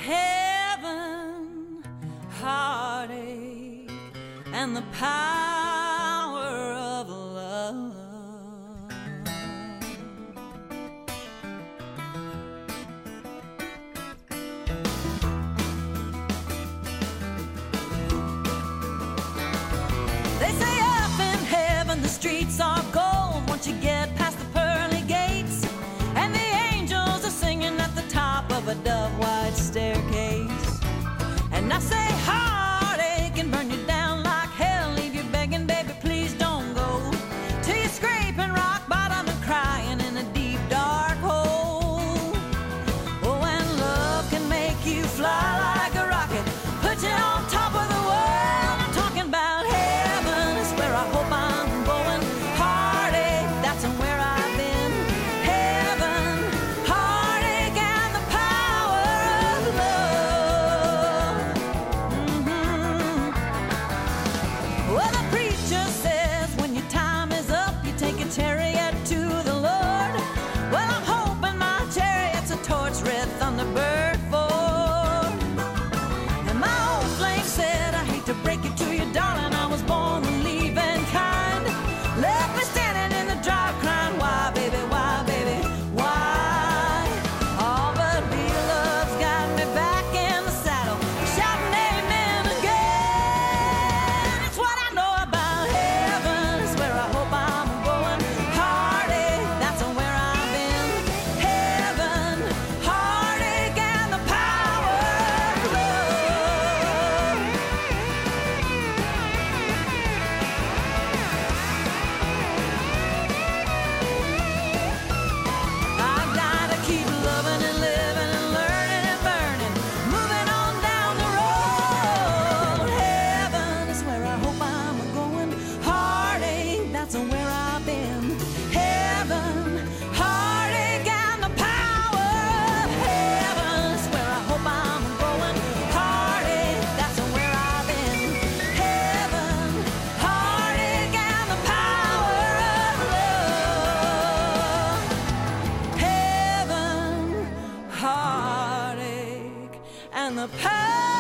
heaven, heartache, and the power of love. They say up in heaven the streets are gold once you get past the pearly gates, and the angels are singing at the top of a dove-white staircase. And I say heartache can burn you down like hell, leave you begging, baby, please don't go, till you're scraping rock bottom and crying in a deep dark hole. Oh, and love can make you fly like a rocket, put you on top of the world. I'm talking about heaven, it's where I hope I'm going. Heartache, that's where I've been. Heaven, heartache, and the power of love. Well, the preacher says when your time is up, you take a chariot to the Lord. Well, I'm hoping my chariot's a torch red Thunderbird Ford. And my old flame said, I hate to break it to you, darling, I was born to leave mankind. Left me standing in the drought crying, why, baby, why? Oh, but real love's got me back in the saddle, shouting amen again. It's what I know about heaven, it's where I hope I'm going. Heartache, that's where I've been. Heaven, heartache, and the power of love. I've gotta keep loving and living and learning and burning, moving on down the road. Heaven is where I hope I'm going. Heartache, that's where I've been. Heaven, heartache, and the power of heaven is where I hope I'm going. Heartache, that's where I've been. Heaven, heartache, and the power of love. Heaven, heartache, and the power